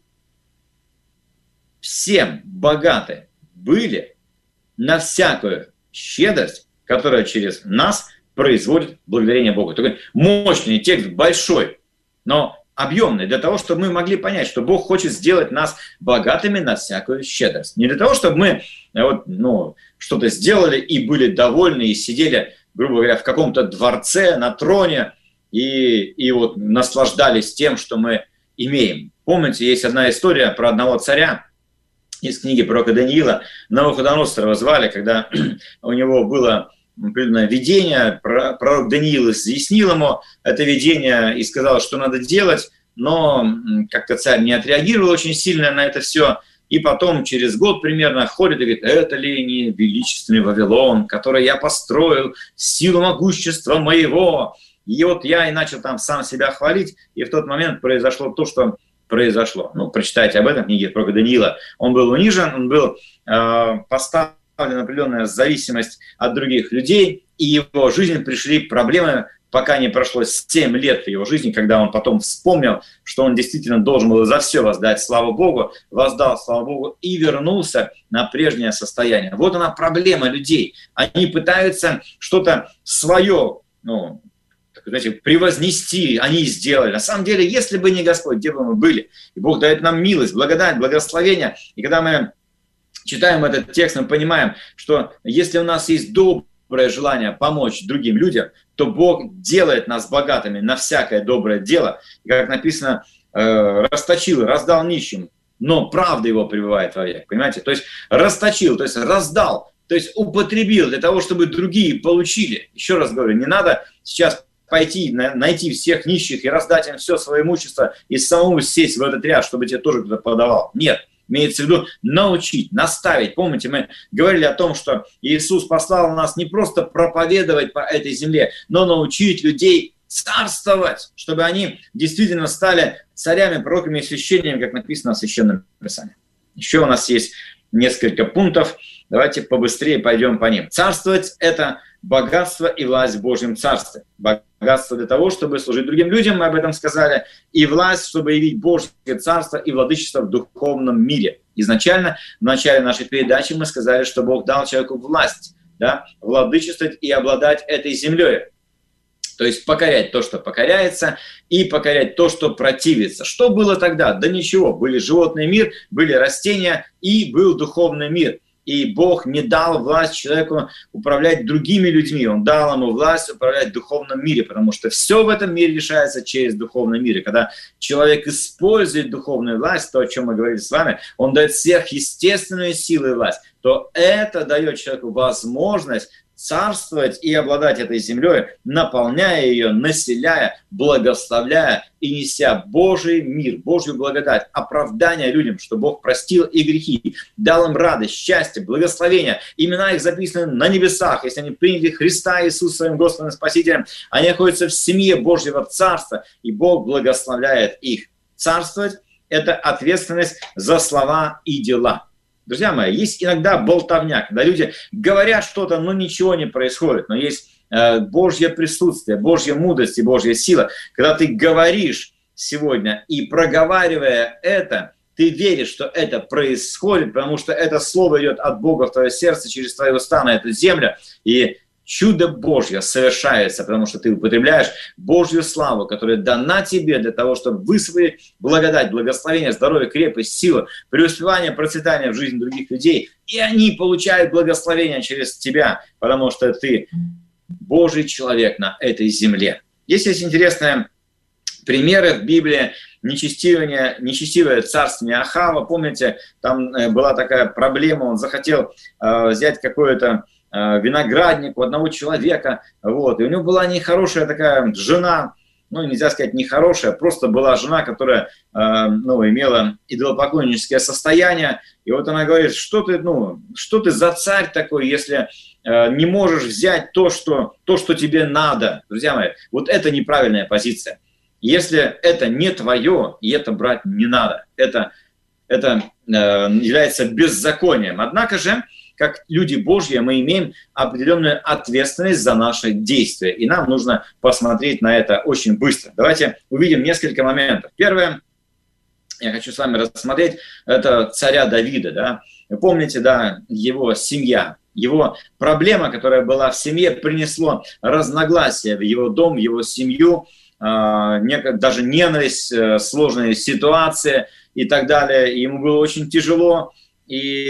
всем богаты были на всякую щедрость, которая через нас производит благодарение Богу. Такой мощный текст, большой, но объемный, для того, чтобы мы могли понять, что Бог хочет сделать нас богатыми на всякую щедрость. Не для того, чтобы мы вот, ну, что-то сделали и были довольны, и сидели, грубо говоря, в каком-то дворце, на троне, и, и вот наслаждались тем, что мы имеем. Помните, есть одна история про одного царя из книги пророка Даниила. Навуходоносора звали, когда у него было определенное видение, пророк Даниил изъяснил ему это видение и сказал, что надо делать, но как-то царь не отреагировал очень сильно на это все, и потом через год примерно ходит и говорит, это ли не величественный Вавилон, который я построил силу могущества моего. И вот я и начал там сам себя хвалить, и в тот момент произошло то, что произошло. Ну, прочитайте об этом в книге пророка Даниила. Он был унижен, он был э, поставлен определенная зависимость от других людей, и его жизнь пришли проблемы, пока не прошло семь лет в его жизни, когда он потом вспомнил, что он действительно должен был за все воздать славу Богу, воздал славу Богу и вернулся на прежнее состояние. Вот она проблема людей. Они пытаются что-то свое, ну, знаете, превознести, они сделали. На самом деле, если бы не Господь, где бы мы были? И Бог дает нам милость, благодать, благословение. И когда мы читаем этот текст, мы понимаем, что если у нас есть доброе желание помочь другим людям, то Бог делает нас богатыми на всякое доброе дело. И как написано, э, расточил, раздал нищим, но правда его пребывает вовек. Понимаете? То есть расточил, то есть раздал, то есть употребил для того, чтобы другие получили. Еще раз говорю, не надо сейчас пойти, найти всех нищих и раздать им все свое имущество и самому сесть в этот ряд, чтобы тебе тоже кто-то подавал. Нет. Имеется в виду научить, наставить. Помните, мы говорили о том, что Иисус послал нас не просто проповедовать по этой земле, но научить людей царствовать, чтобы они действительно стали царями, пророками и священниками, как написано в Священном Писании. Еще у нас есть несколько пунктов. Давайте побыстрее пойдем по ним. Царствовать – это богатство и власть в Божьем Царстве. Богатство для того, чтобы служить другим людям, мы об этом сказали, и власть, чтобы явить Божье Царство и владычество в духовном мире. Изначально, в начале нашей передачи мы сказали, что Бог дал человеку власть, да, владычествовать и обладать этой землей. То есть покорять то, что покоряется, и покорять то, что противится. Что было тогда? Да ничего. Были животный мир, были растения, и был духовный мир. И Бог не дал власть человеку управлять другими людьми. Он дал ему власть управлять в духовном мире, потому что все в этом мире решается через духовный мир. И когда человек использует духовную власть, то, о чем мы говорили с вами, он дает сверхъестественную силу и власть, то это дает человеку возможность царствовать и обладать этой землей, наполняя ее, населяя, благословляя и неся Божий мир, Божью благодать, оправдание людям, что Бог простил их грехи, дал им радость, счастье, благословение. Имена их записаны на небесах. Если они приняли Христа Иисуса своим Господом и Спасителем, они находятся в семье Божьего Царства, и Бог благословляет их. Царствовать – это ответственность за слова и дела. Друзья мои, есть иногда болтовня, когда люди говорят что-то, но ничего не происходит. Но есть э, Божье присутствие, Божья мудрость и Божья сила. Когда ты говоришь сегодня и проговаривая это, ты веришь, что это происходит, потому что это слово идет от Бога в твое сердце, через твои уста на эту землю. И чудо Божье совершается, потому что ты употребляешь Божью славу, которая дана тебе для того, чтобы высвоить благодать, благословение, здоровье, крепость, силу, преуспевание, процветание в жизни других людей. И они получают благословение через тебя, потому что ты Божий человек на этой земле. Здесь есть интересные примеры в Библии. Нечестивое, нечестивое царствование Ахава. Помните, там была такая проблема, он захотел э, взять какое-то э, виноградник у одного человека, вот, и у него была нехорошая такая жена, ну, нельзя сказать нехорошая, просто была жена, которая э, ну, имела идолопоклонническое состояние, и вот она говорит, что ты, ну, что ты за царь такой, если э, не можешь взять то что, то, что тебе надо. Друзья мои, вот это неправильная позиция. Если это не твое, и это брать не надо, это, это э, является беззаконием. Однако же, как люди Божьи, мы имеем определенную ответственность за наши действия, и нам нужно посмотреть на это очень быстро. Давайте увидим несколько моментов. Первое, я хочу с вами рассмотреть, это царя Давида. Да? Вы помните, да, его семья, его проблема, которая была в семье, принесло разногласия в его дом, в его семью, даже ненависть, сложные ситуации и так далее. Ему было очень тяжело, и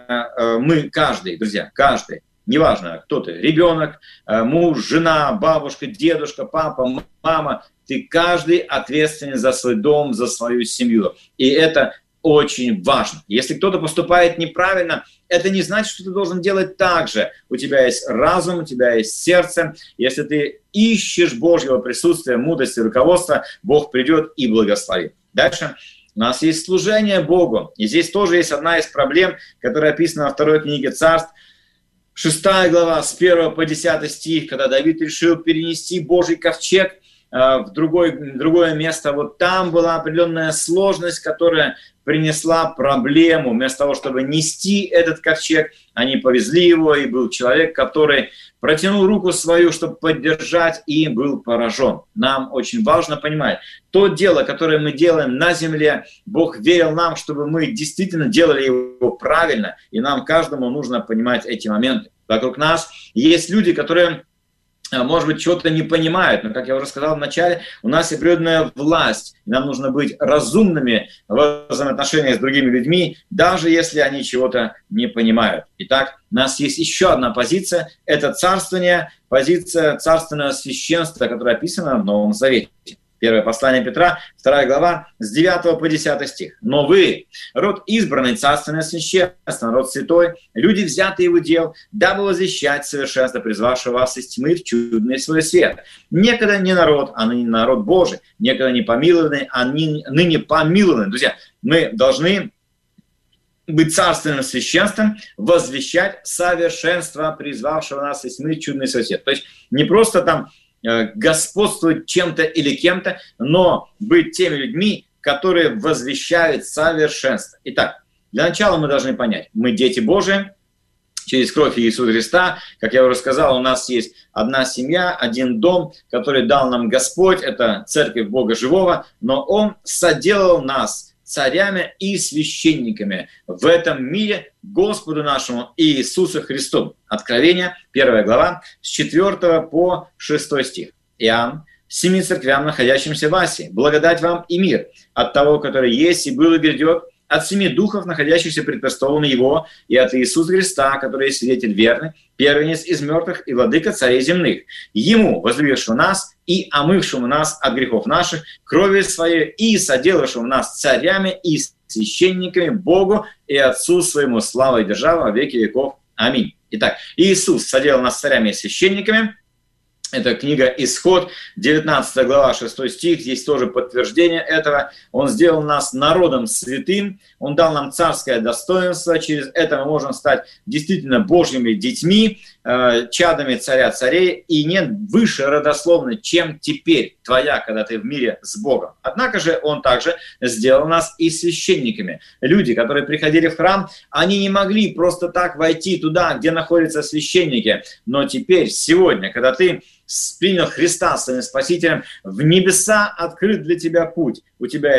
мы, каждый, друзья, каждый, неважно, кто ты, ребенок, муж, жена, бабушка, дедушка, папа, мама, ты каждый ответственен за свой дом, за свою семью. И это очень важно. Если кто-то поступает неправильно, это не значит, что ты должен делать так же. У тебя есть разум, у тебя есть сердце. Если ты ищешь Божьего присутствия, мудрости, руководства, Бог придет и благословит. Дальше. У нас есть служение Богу. И здесь тоже есть одна из проблем, которая описана во второй книге Царств. Шестая глава, с первого по десятый стих, когда Давид решил перенести Божий ковчег в другое, другое место. Вот там была определенная сложность, которая принесла проблему. Вместо того, чтобы нести этот ковчег, они повезли его, и был человек, который протянул руку свою, чтобы поддержать, и был поражен. Нам очень важно понимать, то дело, которое мы делаем на земле, Бог верил нам, чтобы мы действительно делали его правильно, и нам каждому нужно понимать эти моменты. Вокруг нас есть люди, которые, может быть, чего-то не понимают, но, как я уже сказал в начале, у нас определенная власть, и нам нужно быть разумными в взаимоотношениях с другими людьми, даже если они чего-то не понимают. Итак, у нас есть еще одна позиция, это царствование, позиция царственного священства, которая описана в Новом Завете. Первое послание Петра, вторая глава, с девятого по десятый стих. «Но вы, род избранный, царственное священство, народ святой, люди, взятые в удел, дабы возвещать совершенство, призвавшего вас из тьмы в чудный свой свет. Некогда не народ, а ныне народ Божий, некогда не помилованный, а ныне помилованный». Друзья, мы должны быть царственным священством, возвещать совершенство, призвавшего нас из тьмы в чудный свой свет. То есть не просто там господствовать чем-то или кем-то, но быть теми людьми, которые возвещают совершенство. Итак, для начала мы должны понять, мы дети Божии, через кровь Иисуса Христа. Как я уже сказал, у нас есть одна семья, один дом, который дал нам Господь, это церковь Бога Живого, но Он соделал нас царями и священниками в этом мире Господу нашему Иисусу Христу. Откровение, первая глава, с четвёртого по шестой стих. Иоанн, семи церквям, находящимся в Асии, благодать вам и мир от того, который есть и был и грядет, от семи духов, находящихся пред престолом Его, и от Иисуса Христа, который есть свидетель верный, первенец из мертвых и владыка царей земных, Ему, возлюбившему нас и омывшему нас от грехов наших, кровью Своей и соделавшему нас царями и священниками Богу и Отцу Своему, слава и держава во веки веков. Аминь. Итак, Иисус соделал нас царями и священниками. Это книга «Исход», девятнадцатая глава, шестой стих, здесь тоже подтверждение этого. Он сделал нас народом святым, Он дал нам царское достоинство, через это мы можем стать действительно Божьими детьми, чадами царя царей, и нет выше родословно, чем теперь твоя, когда ты в мире с Богом. Однако же Он также сделал нас и священниками. Люди, которые приходили в храм, они не могли просто так войти туда, где находятся священники, но теперь, сегодня, когда ты принял Христа своим Спасителем, в небеса открыт для тебя путь. У тебя есть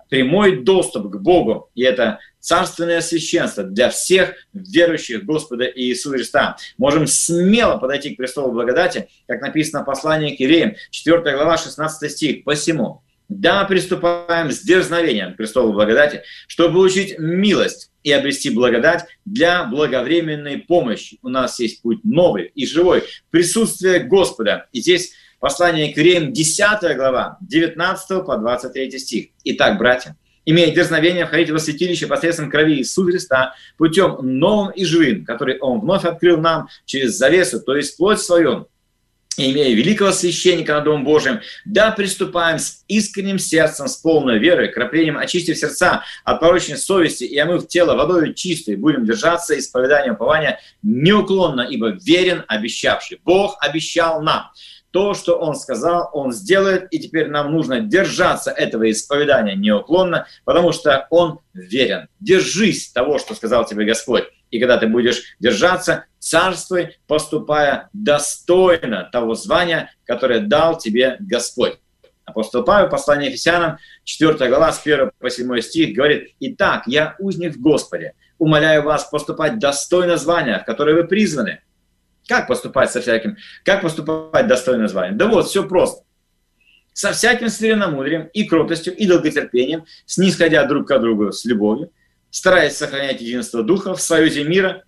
прямой доступ к Богу, и это царственное священство для всех верующих в Господа Иисуса Христа. Можем смело подойти к престолу благодати, как написано в послании к Евреям, четвёртая глава, шестнадцатый стих. «Посему, да, приступаем с дерзновением к престолу благодати, чтобы получить милость и обрести благодать для благовременной помощи. У нас есть путь новый и живой, присутствие Господа». И здесь послание к Евреям, десятая глава, девятнадцатый по двадцать третий стих. «Итак, братья, имея дерзновение входить во святилище посредством крови Иисуса Христа, путем новым и живым, который Он вновь открыл нам через завесу, то есть плоть свою, и имея великого священника над Домом Божиим, да приступаем с искренним сердцем, с полной верой, краплением очистив сердца от порочной совести и омыв тело водой чистой, будем держаться исповедания упования неуклонно, ибо верен обещавший». Бог обещал нам. То, что Он сказал, Он сделает, и теперь нам нужно держаться этого исповедания неуклонно, потому что Он верен. Держись того, что сказал тебе Господь. И когда ты будешь держаться, царствуй, поступая достойно того звания, которое дал тебе Господь. Апостол Павел, послание Ефесянам, четвёртая глава, с первого по седьмой стих, говорит: «Итак, я узник в Господе, умоляю вас поступать достойно звания, в которое вы призваны». Как поступать со всяким? Как поступать достойно звания? Да вот, все просто. Со всяким смиренномудрием и кротостью, и долготерпением, снисходя друг к другу с любовью, стараясь сохранять единство духа в союзе мира.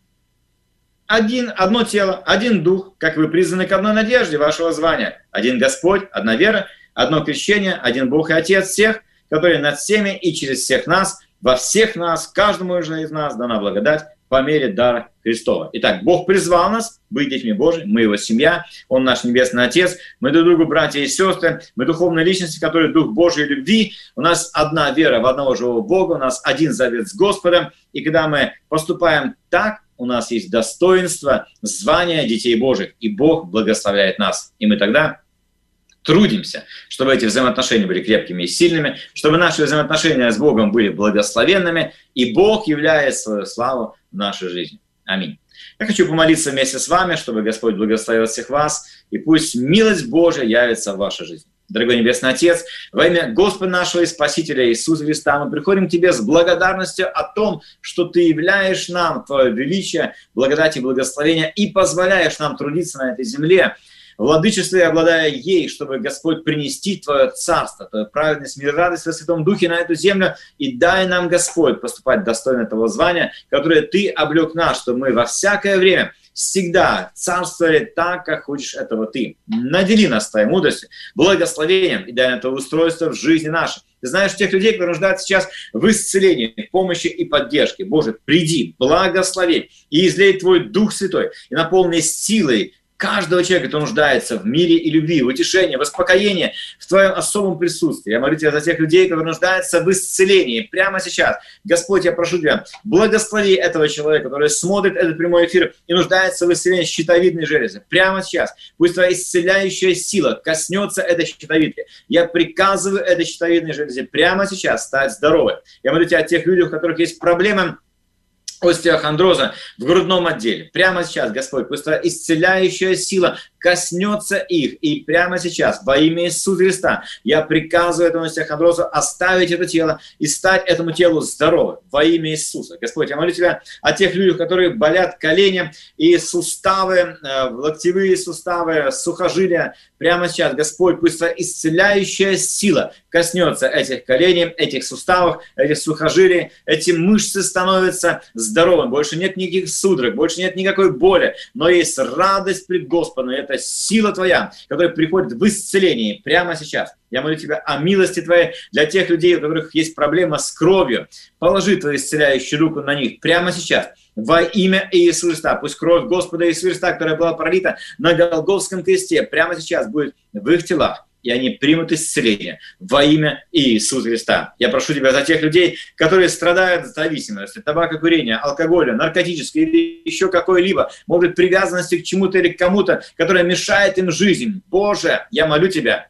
Один, одно тело, один дух, как вы призваны к одной надежде вашего звания. Один Господь, одна вера, одно крещение, один Бог и Отец всех, который над всеми и через всех нас, во всех нас, каждому из нас дана благодать по мере дара Христова. Итак, Бог призвал нас быть детьми Божьими, мы Его семья, Он наш Небесный Отец, мы друг другу братья и сестры, мы духовные личности, которые Дух Божьей любви, у нас одна вера в одного живого Бога, у нас один завет с Господом, и когда мы поступаем так, у нас есть достоинство, звание детей Божьих, и Бог благословляет нас. И мы тогда трудимся, чтобы эти взаимоотношения были крепкими и сильными, чтобы наши взаимоотношения с Богом были благословенными, и Бог являет свою славу в нашей жизни. Аминь. Я хочу помолиться вместе с вами, чтобы Господь благословил всех вас, и пусть милость Божия явится в вашей жизни. Дорогой Небесный Отец, во имя Господа нашего и Спасителя Иисуса Христа мы приходим к Тебе с благодарностью о том, что Ты являешь нам Твое величие, благодать и благословение, и позволяешь нам трудиться на этой земле, владычествуя и обладая ей, чтобы, Господь, принести Твое царство, Твою праведность, мир и радость во Святом Духе на эту землю, и дай нам, Господь, поступать достойно того звания, которое Ты облек нас, чтобы мы во всякое время всегда царствовали так, как хочешь этого Ты. Надели нас Твоей мудростью, благословением, и дай нам Твое устройство в жизни нашей. Ты знаешь тех людей, которые нуждаются сейчас в исцелении, в помощи и поддержке. Боже, приди, благослови и излей Твой Дух Святой, и наполни силой каждого человека, кто нуждается в мире и любви, в утешении, в успокоении, в Твоем особом присутствии. Я молю Тебя за тех людей, которые нуждаются в исцелении прямо сейчас. Господь, я прошу Тебя, благослови этого человека, который смотрит этот прямой эфир и нуждается в исцелении щитовидной железы. Прямо сейчас. Пусть Твоя исцеляющая сила коснется этой щитовидки. Я приказываю этой щитовидной железе прямо сейчас стать здоровой. Я молю Тебя о тех людях, у которых есть проблемы остеохондроза в грудном отделе. Прямо сейчас, Господь, пусть Твоя исцеляющая сила коснется их. И прямо сейчас, во имя Иисуса Христа, я приказываю этому остеохондрозу оставить это тело и стать этому телу здоровым. Во имя Иисуса. Господь, я молю Тебя о тех людях, которые болят колени и суставы, локтевые суставы, сухожилия. Прямо сейчас, Господь, пусть Твоя исцеляющая сила коснется этих коленей, этих суставов, этих сухожилий. Эти мышцы становятся здоровым. Больше нет никаких судорог, больше нет никакой боли, но есть радость пред Господом. И это сила Твоя, которая приходит в исцелении прямо сейчас. Я молю Тебя о милости Твоей для тех людей, у которых есть проблема с кровью. Положи Твою исцеляющую руку на них прямо сейчас. Во имя Иисуса Христа. Пусть кровь Господа Иисуса Христа, которая была пролита на Голгофском кресте, прямо сейчас будет в их телах. И они примут исцеление во имя Иисуса Христа. Я прошу Тебя за тех людей, которые страдают от зависимости, табакокурения, алкоголя, наркотической или еще какой-либо, может быть, привязанности к чему-то или к кому-то, которая мешает им жизнь. Боже, я молю Тебя,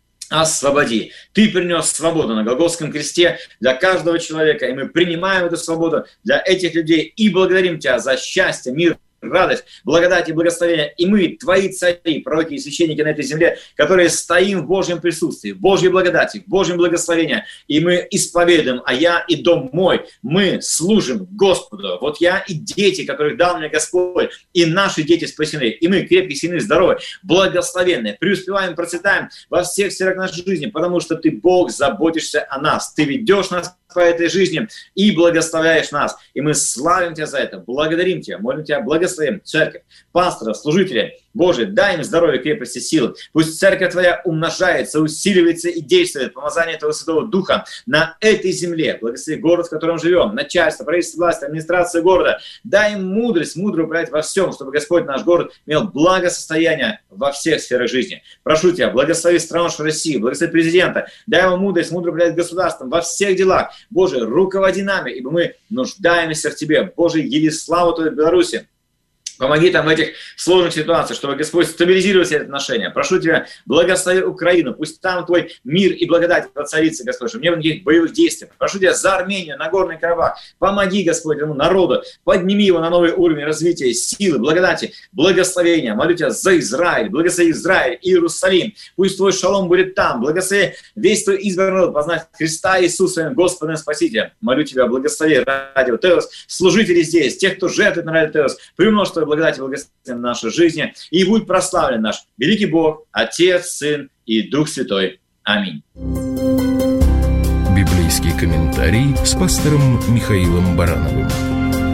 освободи. Ты принес свободу на Голгофском кресте для каждого человека, и мы принимаем эту свободу для этих людей и благодарим Тебя за счастье, мир, радость, благодать и благословение. И мы, твои цари, пророки и священники на этой земле, которые стоим в Божьем присутствии, в Божьей благодати, в Божьем благословении. И мы исповедуем, а я и дом мой, мы служим Господу. Вот я и дети, которых дал мне Господь, и наши дети спасены. И мы крепкие, сильные, здоровые, благословенные, преуспеваем, процветаем во всех сферах нашей жизни, потому что ты, Бог, заботишься о нас. Ты ведешь нас по этой жизни и благословляешь нас. И мы славим Тебя за это, благодарим Тебя, молим Тебя, благословим церковь, пасторов, служителей. Боже, дай им здоровье, крепости, силы. Пусть церковь Твоя умножается, усиливается и действует. Помазание Твоего Святого Духа на этой земле. Благослови город, в котором живем, начальство, правительство, власть, администрация города. Дай им мудрость, мудро управлять во всем, чтобы Господь наш город имел благосостояние во всех сферах жизни. Прошу Тебя, благослови страну нашу Россию, благослови президента. Дай ему мудрость, мудро управлять государством во всех делах. Боже, руководи нами, ибо мы нуждаемся в Тебе. Боже, яви славу Твою в Беларуси. Помоги там в этих сложных ситуациях, чтобы Господь стабилизировал все эти отношения. Прошу Тебя, благослови Украину. Пусть там Твой мир и благодать воцарится, Господь, чтобы не было никаких боевых действий. Прошу Тебя за Армению, Нагорный Карабах. Помоги, Господь, этому народу. Подними его на новый уровень развития, силы, благодати, благословения. Молю Тебя за Израиль. Благослови Израиль, Иерусалим. Пусть Твой шалом будет там. Благослови весь Твой избранный народ познать Христа Иисуса, Господа и Спасителя. Молю Тебя, благослови Радио Теос, служителей здесь, тех, кто жертвует на Радио Теос. Приумножь Твою благодать и благословение в нашей жизни, и будет прославлен наш великий Бог, Отец, Сын и Дух Святой. Аминь. Библейский комментарий с пастором Михаилом Барановым.